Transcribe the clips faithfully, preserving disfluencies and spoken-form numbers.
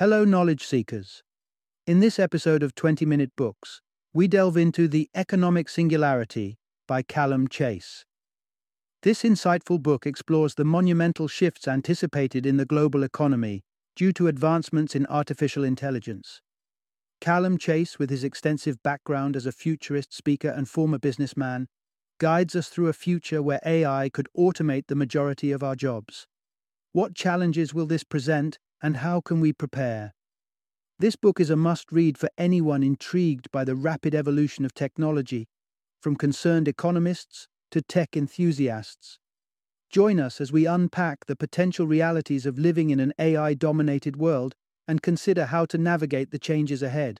Hello, knowledge seekers. In this episode of twenty minute Books, we delve into The Economic Singularity by Callum Chase. This insightful book explores the monumental shifts anticipated in the global economy due to advancements in artificial intelligence. Callum Chase, with his extensive background as a futurist speaker and former businessman, guides us through a future where A I could automate the majority of our jobs. What challenges will this present, and how can we prepare? This book is a must-read for anyone intrigued by the rapid evolution of technology, from concerned economists to tech enthusiasts. Join us as we unpack the potential realities of living in an A I-dominated world and consider how to navigate the changes ahead.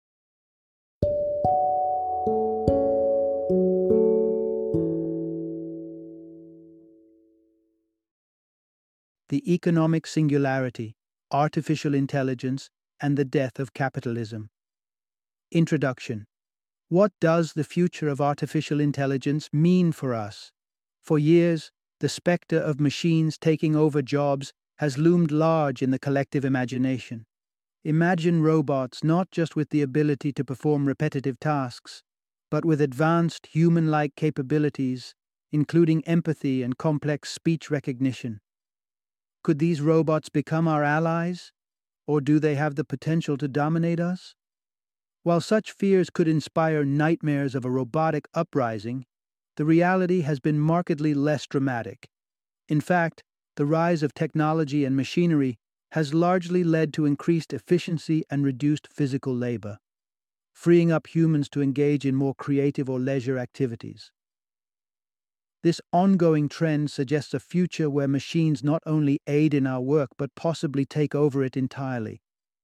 The Economic Singularity, Artificial Intelligence, and the Death of Capitalism. Introduction. What does the future of artificial intelligence mean for us? For years, the specter of machines taking over jobs has loomed large in the collective imagination. Imagine robots not just with the ability to perform repetitive tasks, but with advanced human-like capabilities, including empathy and complex speech recognition. Could these robots become our allies, or do they have the potential to dominate us? While such fears could inspire nightmares of a robotic uprising, the reality has been markedly less dramatic. In fact, the rise of technology and machinery has largely led to increased efficiency and reduced physical labor, freeing up humans to engage in more creative or leisure activities. This ongoing trend suggests a future where machines not only aid in our work but possibly take over it entirely.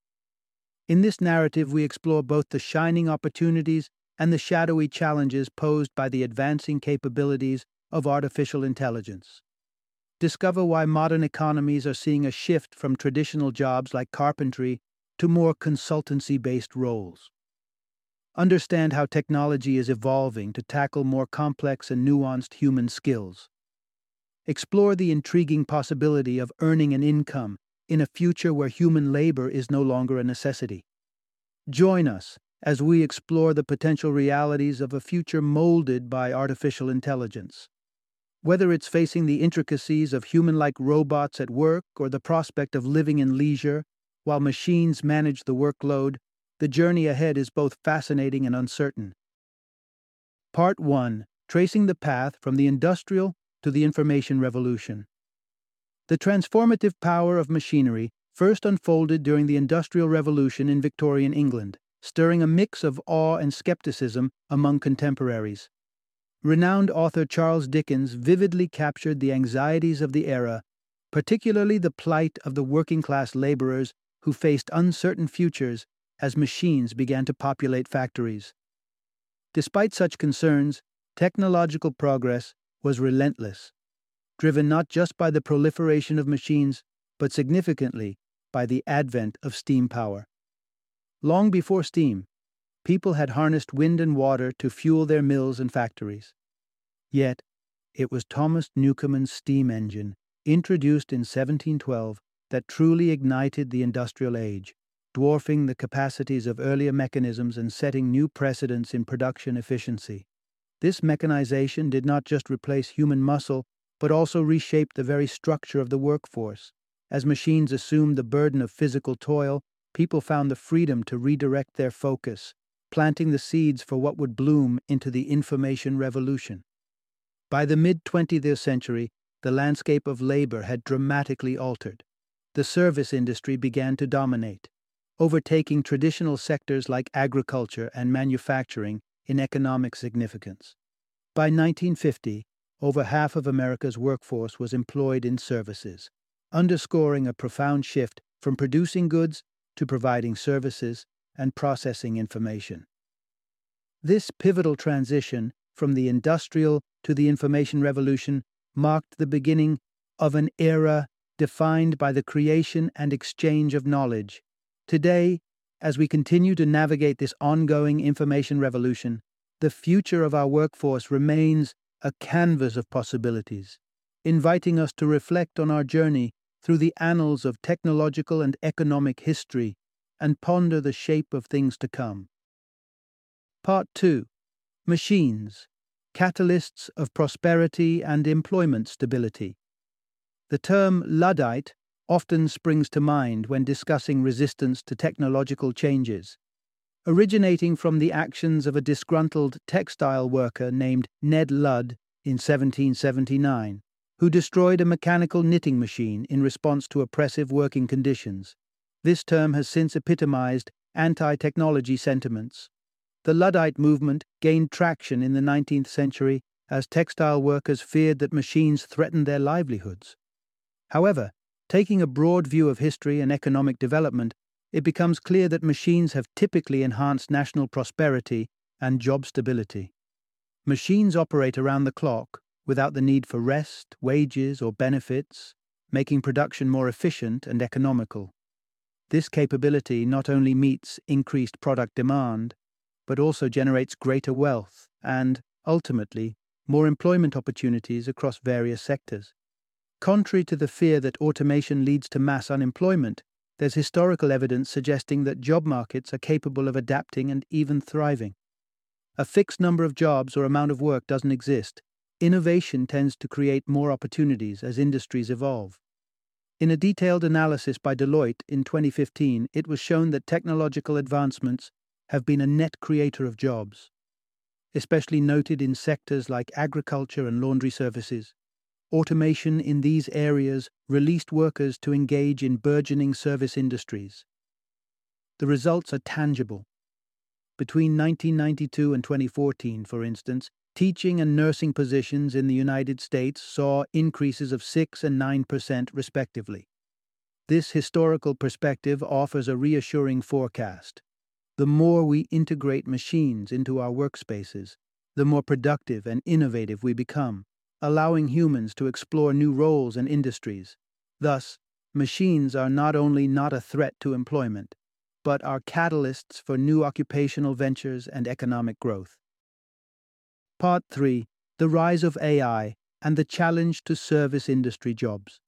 In this narrative, we explore both the shining opportunities and the shadowy challenges posed by the advancing capabilities of artificial intelligence. Discover why modern economies are seeing a shift from traditional jobs like carpentry to more consultancy-based roles. Understand how technology is evolving to tackle more complex and nuanced human skills. Explore the intriguing possibility of earning an income in a future where human labor is no longer a necessity. Join us as we explore the potential realities of a future molded by artificial intelligence. Whether it's facing the intricacies of human-like robots at work or the prospect of living in leisure while machines manage the workload, the journey ahead is both fascinating and uncertain. Part one. Tracing the path from the industrial to the information revolution. The transformative power of machinery first unfolded during the Industrial Revolution in Victorian England, stirring a mix of awe and skepticism among contemporaries. Renowned author Charles Dickens vividly captured the anxieties of the era, particularly the plight of the working-class laborers who faced uncertain futures as machines began to populate factories. Despite such concerns, technological progress was relentless, driven not just by the proliferation of machines, but significantly by the advent of steam power. Long before steam, people had harnessed wind and water to fuel their mills and factories. Yet, it was Thomas Newcomen's steam engine, introduced in seventeen twelve, that truly ignited the industrial age, dwarfing the capacities of earlier mechanisms and setting new precedents in production efficiency. This mechanization did not just replace human muscle, but also reshaped the very structure of the workforce. As machines assumed the burden of physical toil, people found the freedom to redirect their focus, planting the seeds for what would bloom into the information revolution. By the mid-twentieth century, the landscape of labor had dramatically altered. The service industry began to dominate, overtaking traditional sectors like agriculture and manufacturing in economic significance. By nineteen fifty, over half of America's workforce was employed in services, underscoring a profound shift from producing goods to providing services and processing information. This pivotal transition from the industrial to the information revolution marked the beginning of an era defined by the creation and exchange of knowledge. Today, as we continue to navigate this ongoing information revolution, the future of our workforce remains a canvas of possibilities, inviting us to reflect on our journey through the annals of technological and economic history and ponder the shape of things to come. Part two. Machines, catalysts of prosperity and employment stability. The term Luddite often springs to mind when discussing resistance to technological changes, originating from the actions of a disgruntled textile worker named Ned Ludd in seventeen seventy-nine, who destroyed a mechanical knitting machine in response to oppressive working conditions. This term has since epitomized anti-technology sentiments. The Luddite movement gained traction in the nineteenth century as textile workers feared that machines threatened their livelihoods. However, taking a broad view of history and economic development, it becomes clear that machines have typically enhanced national prosperity and job stability. Machines operate around the clock without the need for rest, wages, or benefits, making production more efficient and economical. This capability not only meets increased product demand, but also generates greater wealth and, ultimately, more employment opportunities across various sectors. Contrary to the fear that automation leads to mass unemployment, there's historical evidence suggesting that job markets are capable of adapting and even thriving. A fixed number of jobs or amount of work doesn't exist. Innovation tends to create more opportunities as industries evolve. In a detailed analysis by Deloitte in twenty fifteen, it was shown that technological advancements have been a net creator of jobs, especially noted in sectors like agriculture and laundry services. Automation in these areas released workers to engage in burgeoning service industries. The results are tangible. Between nineteen ninety-two and twenty fourteen, for instance, teaching and nursing positions in the United States saw increases of six and nine percent respectively. This historical perspective offers a reassuring forecast. The more we integrate machines into our workspaces, the more productive and innovative we become, allowing humans to explore new roles and industries. Thus, machines are not only not a threat to employment, but are catalysts for new occupational ventures and economic growth. Part three. The rise of A I and the challenge to service industry jobs.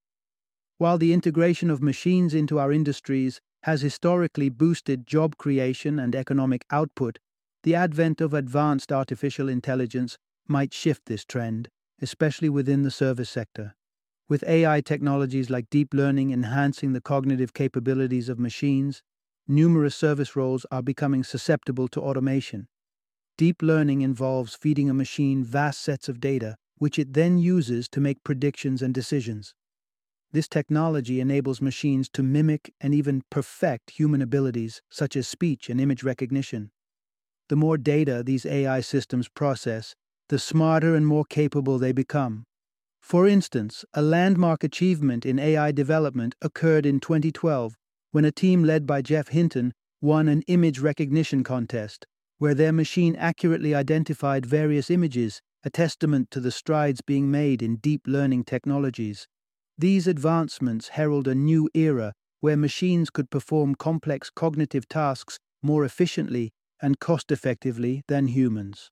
While the integration of machines into our industries has historically boosted job creation and economic output, the advent of advanced artificial intelligence might shift this trend, especially within the service sector. With A I technologies like deep learning enhancing the cognitive capabilities of machines, numerous service roles are becoming susceptible to automation. Deep learning involves feeding a machine vast sets of data, which it then uses to make predictions and decisions. This technology enables machines to mimic and even perfect human abilities, such as speech and image recognition. The more data these A I systems process, the smarter and more capable they become. For instance, a landmark achievement in A I development occurred in twenty twelve when a team led by Geoff Hinton won an image recognition contest, where their machine accurately identified various images, a testament to the strides being made in deep learning technologies. These advancements herald a new era where machines could perform complex cognitive tasks more efficiently and cost-effectively than humans.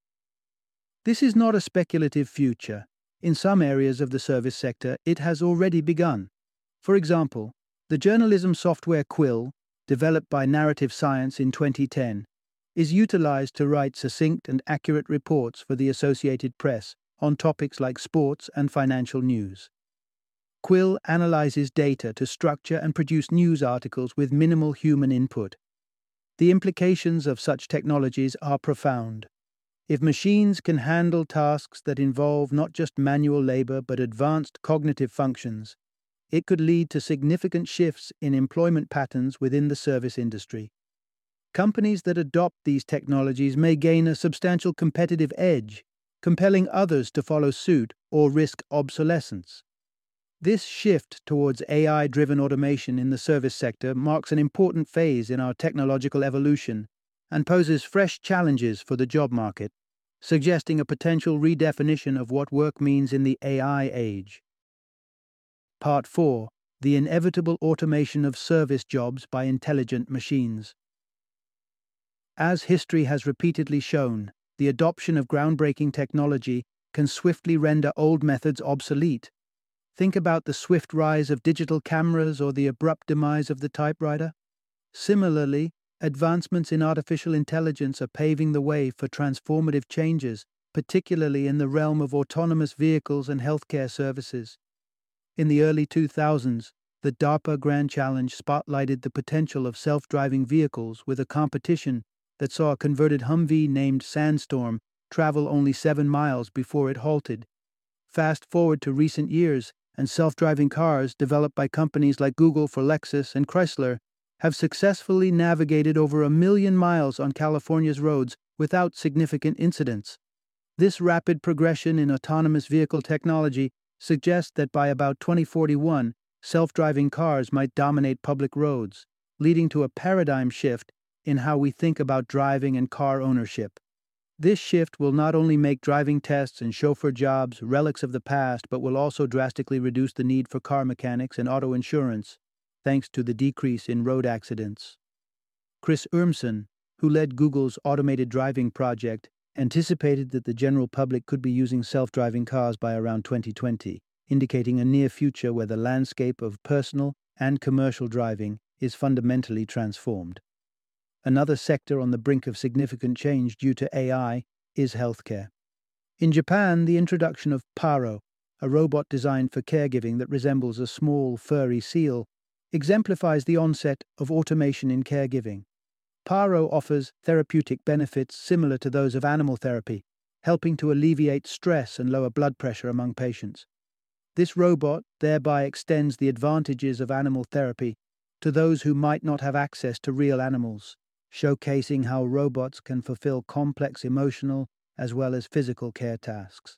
This is not a speculative future. In some areas of the service sector, it has already begun. For example, the journalism software Quill, developed by Narrative Science in twenty ten, is utilized to write succinct and accurate reports for the Associated Press on topics like sports and financial news. Quill analyzes data to structure and produce news articles with minimal human input. The implications of such technologies are profound. If machines can handle tasks that involve not just manual labor but advanced cognitive functions, it could lead to significant shifts in employment patterns within the service industry. Companies that adopt these technologies may gain a substantial competitive edge, compelling others to follow suit or risk obsolescence. This shift towards A I-driven automation in the service sector marks an important phase in our technological evolution and poses fresh challenges for the job market, suggesting a potential redefinition of what work means in the A I age. Part four. The inevitable automation of service jobs by intelligent machines. As history has repeatedly shown, the adoption of groundbreaking technology can swiftly render old methods obsolete. Think about the swift rise of digital cameras or the abrupt demise of the typewriter. Similarly, advancements in artificial intelligence are paving the way for transformative changes, particularly in the realm of autonomous vehicles and healthcare services. In the early two thousands, the DARPA Grand Challenge spotlighted the potential of self-driving vehicles with a competition that saw a converted Humvee named Sandstorm travel only seven miles before it halted. Fast forward to recent years, and self-driving cars developed by companies like Google for Lexus and Chrysler have successfully navigated over a million miles on California's roads without significant incidents. This rapid progression in autonomous vehicle technology suggests that by about twenty forty-one, self-driving cars might dominate public roads, leading to a paradigm shift in how we think about driving and car ownership. This shift will not only make driving tests and chauffeur jobs relics of the past, but will also drastically reduce the need for car mechanics and auto insurance, thanks to the decrease in road accidents. Chris Urmson, who led Google's automated driving project, anticipated that the general public could be using self-driving cars by around twenty twenty, indicating a near future where the landscape of personal and commercial driving is fundamentally transformed. Another sector on the brink of significant change due to A I is healthcare. In Japan, the introduction of Paro, a robot designed for caregiving that resembles a small, furry seal, exemplifies the onset of automation in caregiving. Paro offers therapeutic benefits similar to those of animal therapy, helping to alleviate stress and lower blood pressure among patients. This robot thereby extends the advantages of animal therapy to those who might not have access to real animals, showcasing how robots can fulfill complex emotional as well as physical care tasks.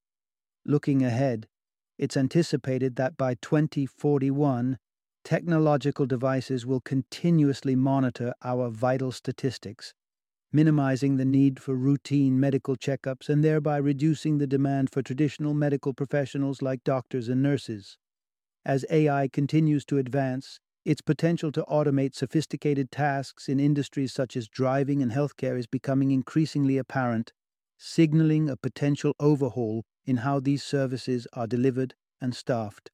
Looking ahead, it's anticipated that by twenty forty-one, technological devices will continuously monitor our vital statistics, minimizing the need for routine medical checkups and thereby reducing the demand for traditional medical professionals like doctors and nurses. As A I continues to advance, its potential to automate sophisticated tasks in industries such as driving and healthcare is becoming increasingly apparent, signaling a potential overhaul in how these services are delivered and staffed.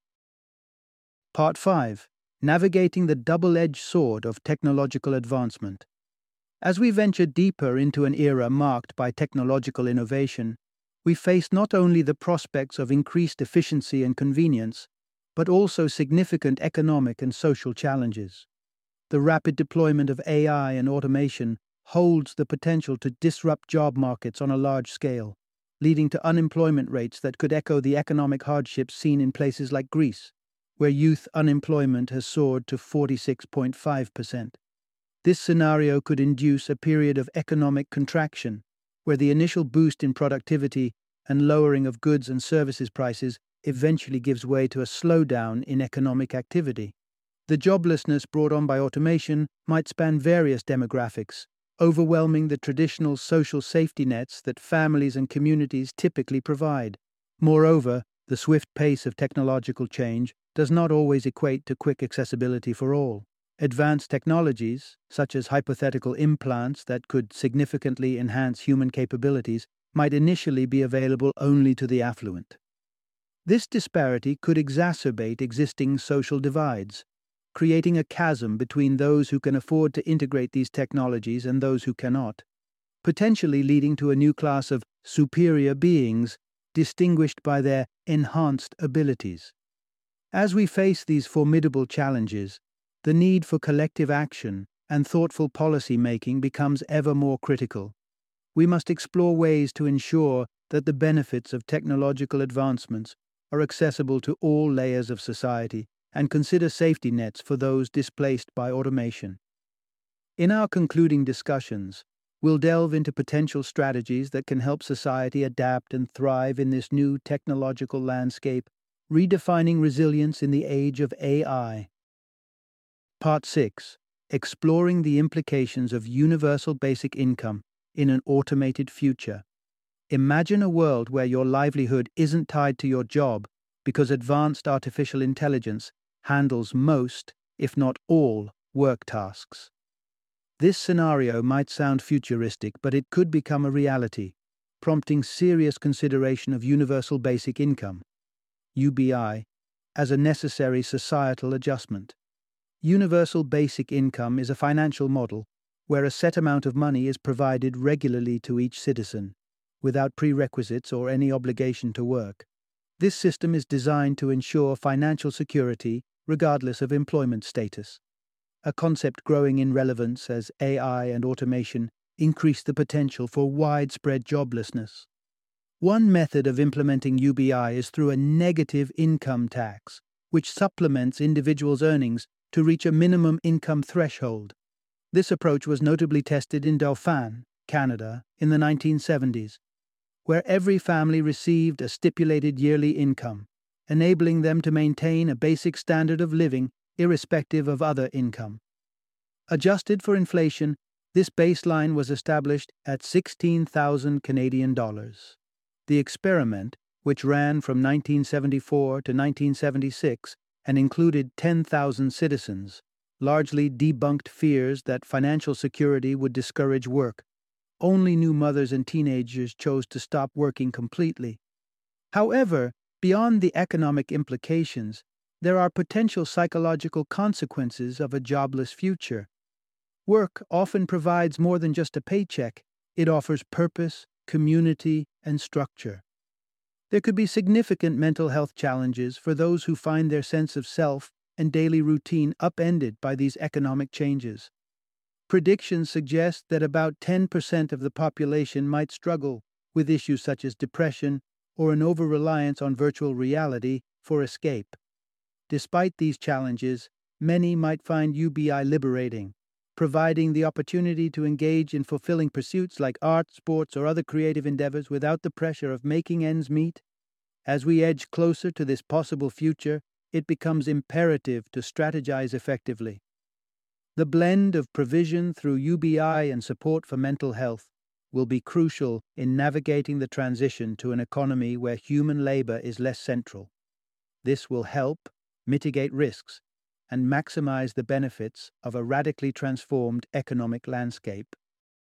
Part five. Navigating the double-edged sword of technological advancement. As we venture deeper into an era marked by technological innovation, we face not only the prospects of increased efficiency and convenience, but also significant economic and social challenges. The rapid deployment of A I and automation holds the potential to disrupt job markets on a large scale, leading to unemployment rates that could echo the economic hardships seen in places like Greece, where youth unemployment has soared to forty-six point five percent. This scenario could induce a period of economic contraction, where the initial boost in productivity and lowering of goods and services prices eventually gives way to a slowdown in economic activity. The joblessness brought on by automation might span various demographics, overwhelming the traditional social safety nets that families and communities typically provide. Moreover, the swift pace of technological change does not always equate to quick accessibility for all. Advanced technologies, such as hypothetical implants that could significantly enhance human capabilities, might initially be available only to the affluent. This disparity could exacerbate existing social divides, creating a chasm between those who can afford to integrate these technologies and those who cannot, potentially leading to a new class of superior beings distinguished by their enhanced abilities. As we face these formidable challenges, the need for collective action and thoughtful policy making becomes ever more critical. We must explore ways to ensure that the benefits of technological advancements are accessible to all layers of society and consider safety nets for those displaced by automation. In our concluding discussions, we'll delve into potential strategies that can help society adapt and thrive in this new technological landscape, redefining resilience in the age of A I. Part six. Exploring the implications of universal basic income in an automated future. Imagine a world where your livelihood isn't tied to your job because advanced artificial intelligence handles most, if not all, work tasks. This scenario might sound futuristic, but it could become a reality, prompting serious consideration of universal basic income, U B I, as a necessary societal adjustment. Universal basic income is a financial model where a set amount of money is provided regularly to each citizen, without prerequisites or any obligation to work. This system is designed to ensure financial security regardless of employment status, a concept growing in relevance as A I and automation increase the potential for widespread joblessness. One method of implementing U B I is through a negative income tax, which supplements individuals' earnings to reach a minimum income threshold. This approach was notably tested in Dauphin, Canada, in the nineteen seventies, where every family received a stipulated yearly income, enabling them to maintain a basic standard of living irrespective of other income. Adjusted for inflation, this baseline was established at sixteen thousand Canadian dollars. The experiment, which ran from nineteen seventy-four to nineteen seventy-six and included ten thousand citizens, largely debunked fears that financial security would discourage work. Only new mothers and teenagers chose to stop working completely. However, beyond the economic implications, there are potential psychological consequences of a jobless future. Work often provides more than just a paycheck. It offers purpose, community, and structure. There could be significant mental health challenges for those who find their sense of self and daily routine upended by these economic changes. Predictions suggest that about ten percent of the population might struggle with issues such as depression or an over-reliance on virtual reality for escape. Despite these challenges, many might find U B I liberating, providing the opportunity to engage in fulfilling pursuits like art, sports, or other creative endeavors without the pressure of making ends meet. As we edge closer to this possible future, it becomes imperative to strategize effectively. The blend of provision through U B I and support for mental health will be crucial in navigating the transition to an economy where human labor is less central. This will help mitigate risks and maximize the benefits of a radically transformed economic landscape.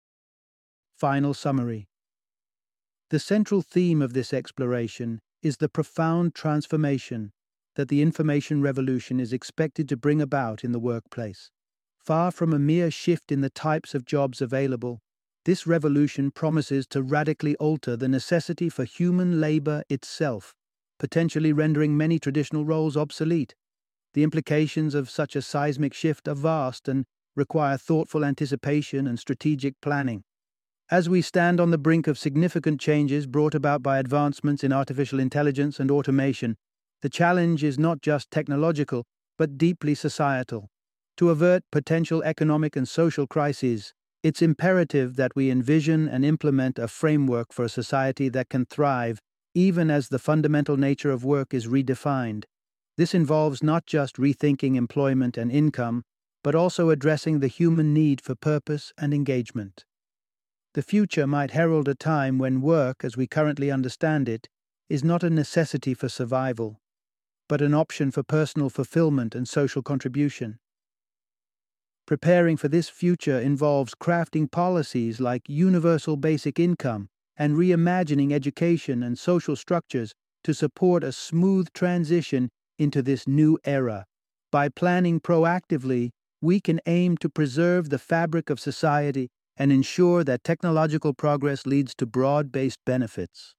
Final summary. The central theme of this exploration is the profound transformation that the information revolution is expected to bring about in the workplace. Far from a mere shift in the types of jobs available, this revolution promises to radically alter the necessity for human labor itself, potentially rendering many traditional roles obsolete. The implications of such a seismic shift are vast and require thoughtful anticipation and strategic planning. As we stand on the brink of significant changes brought about by advancements in artificial intelligence and automation, the challenge is not just technological, but deeply societal. To avert potential economic and social crises, it's imperative that we envision and implement a framework for a society that can thrive even as the fundamental nature of work is redefined. This involves not just rethinking employment and income, but also addressing the human need for purpose and engagement. The future might herald a time when work, as we currently understand it, is not a necessity for survival, but an option for personal fulfillment and social contribution. Preparing for this future involves crafting policies like universal basic income and reimagining education and social structures to support a smooth transition into this new era. By planning proactively, we can aim to preserve the fabric of society and ensure that technological progress leads to broad-based benefits.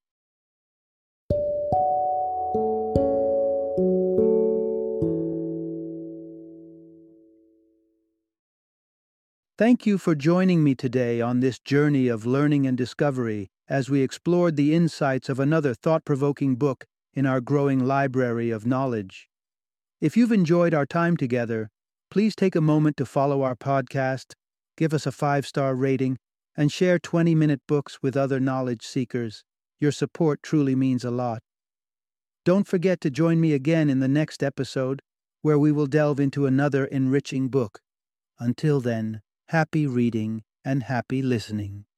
Thank you for joining me today on this journey of learning and discovery as we explored the insights of another thought-provoking book in our growing library of knowledge. If you've enjoyed our time together, please take a moment to follow our podcast, give us a five-star rating, and share twenty-minute books with other knowledge seekers. Your support truly means a lot. Don't forget to join me again in the next episode, where we will delve into another enriching book. Until then, happy reading and happy listening.